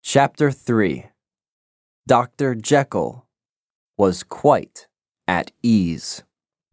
Chapter 3 Dr. Jekyll was quite at ease.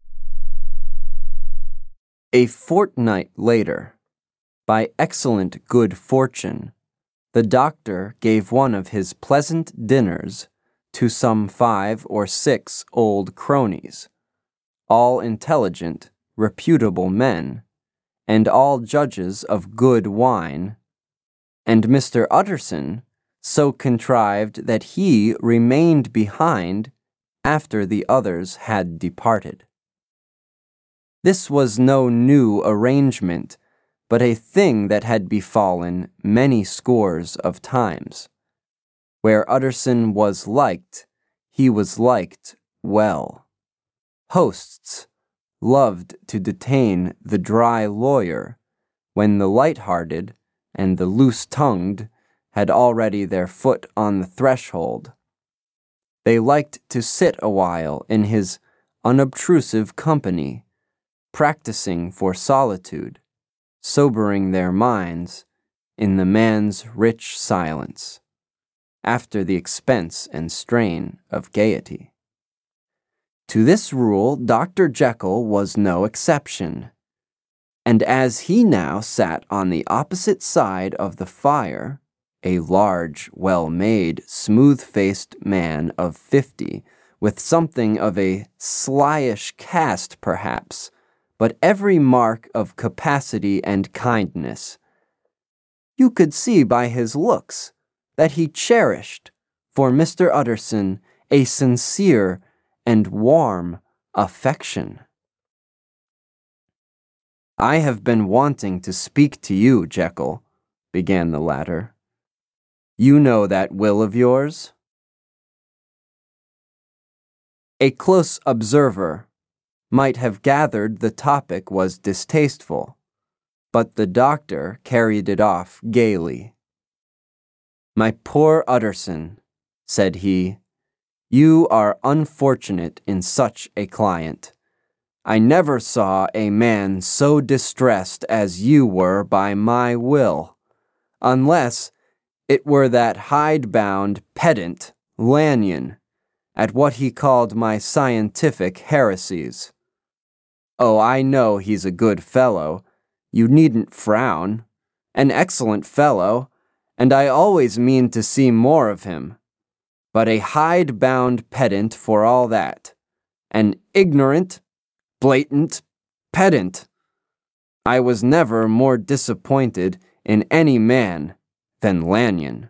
A fortnight later, by excellent good fortune, the doctor gave one of his pleasant dinners to some 5 or 6 old cronies, all intelligent, reputable men, and all judges of good wine, and Mr. Utterson so contrived that he remained behind after the others had departed. This was no new arrangement, but a thing that had befallen many scores of times. Where Utterson was liked, he was liked well. Hosts loved to detain the dry lawyer when the light-hearted and the loose-tongued had already their foot on the threshold. They liked to sit a while in his unobtrusive company, practicing for solitude, sobering their minds in the man's rich silence, after the expense and strain of gaiety. To this rule Dr. Jekyll was no exception, and as he now sat on the opposite side of the fire, a large, well-made, smooth-faced man of 50, with something of a slyish cast perhaps, but every mark of capacity and kindness. You could see by his looks that he cherished for Mr. Utterson a sincere and warm affection. "I have been wanting to speak to you, Jekyll," began the latter. "You know that will of yours?" A close observer might have gathered the topic was distasteful, but the doctor carried it off gaily. "My poor Utterson," said he, "you are unfortunate in such a client. I never saw a man so distressed as you were by my will, unless it were that hide-bound pedant, Lanyon, at what he called my scientific heresies. Oh, I know he's a good fellow. You needn't frown. An excellent fellow, and I always mean to see more of him. But a hide-bound pedant for all that. An ignorant, blatant pedant. I was never more disappointed in any man than Lanyon."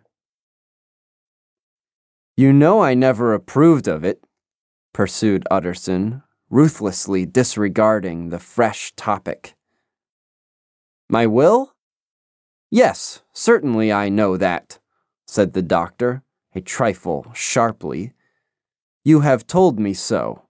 "You know I never approved of it," pursued Utterson, ruthlessly disregarding the fresh topic. "My will? Yes, certainly I know that," said the doctor, a trifle sharply. "You have told me so."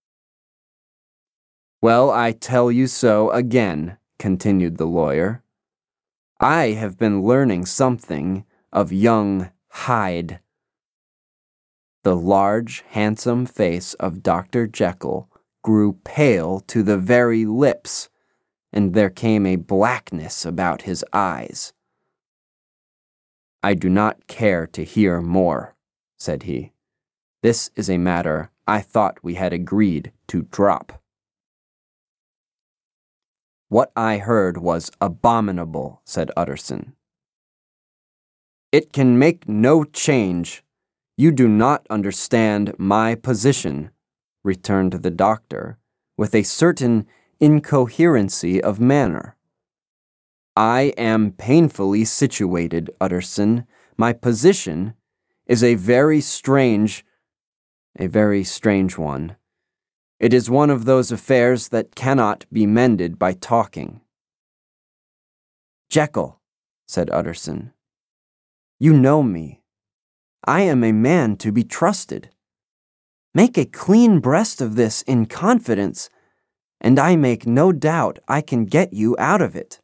"Well, I tell you so again," continued the lawyer. "I have been learning something of young Hyde." The large, handsome face of Dr. Jekyll grew pale to the very lips, and there came a blackness about his eyes. "I do not care to hear more," said he. "This is a matter I thought we had agreed to drop." "What I heard was abominable," said Utterson. "It can make no change. You do not understand my position," returned the doctor, with a certain incoherency of manner. "I am painfully situated, Utterson. My position is a very strange one. It is one of those affairs that cannot be mended by talking." "Jekyll," said Utterson, "you know me. I am a man to be trusted. Make a clean breast of this in confidence, and I make no doubt I can get you out of it."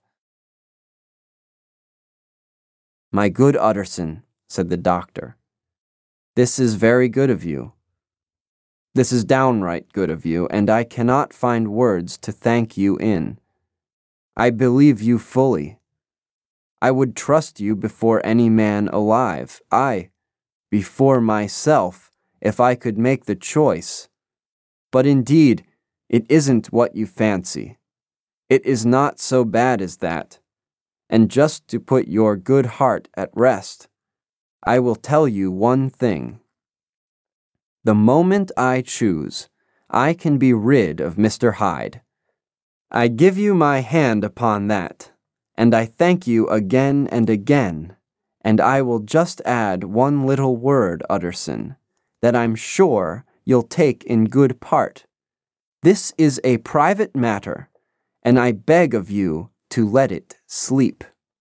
"My good Utterson," said the doctor, "this is very good of you. This is downright good of you, and I cannot find words to thank you in. I believe you fully. I would trust you before any man alive, aye, before myself, if I could make the choice. But indeed, it isn't what you fancy. It is not so bad as that. And just to put your good heart at rest, I will tell you one thing. The moment I choose, I can be rid of Mr. Hyde. I give you my hand upon that, and I thank you again and again, and I will just add one little word, Utterson, that I'm sure you'll take in good part. This is a private matter, and I beg of you to let it sleep.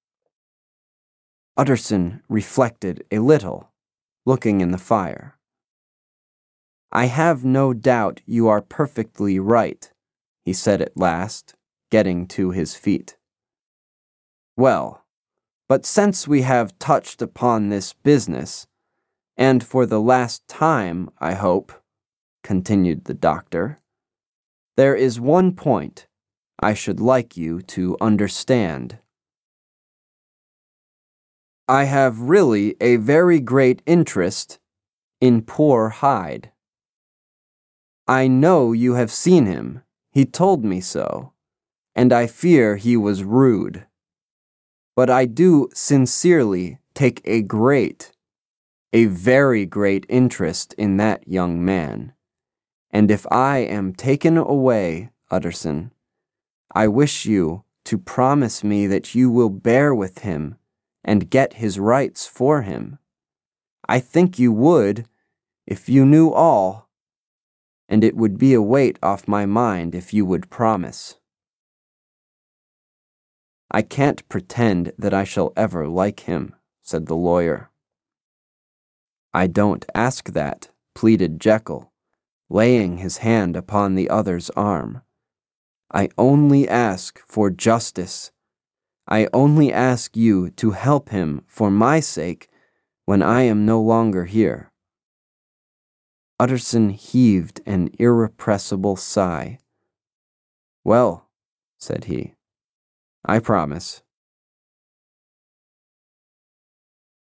Utterson reflected a little, looking in the fire. I have no doubt you are perfectly right, he said at last, getting to his feet. Well, but since we have touched upon this business, and for the last time, I hope, continued the doctor, there is one point I should like you to understand. I have really a very great interest in poor Hyde. I know you have seen him, he told me so, and I fear he was rude. But I do sincerely take a very great interest in that young man. And if I am taken away, Utterson, I wish you to promise me that you will bear with him and get his rights for him. I think you would, if you knew all, and it would be a weight off my mind if you would promise. I can't pretend that I shall ever like him, said the lawyer. I don't ask that, pleaded Jekyll, laying his hand upon the other's arm. I only ask for justice. I only ask you to help him for my sake when I am no longer here. Utterson heaved an irrepressible sigh. Well, said he, I promise.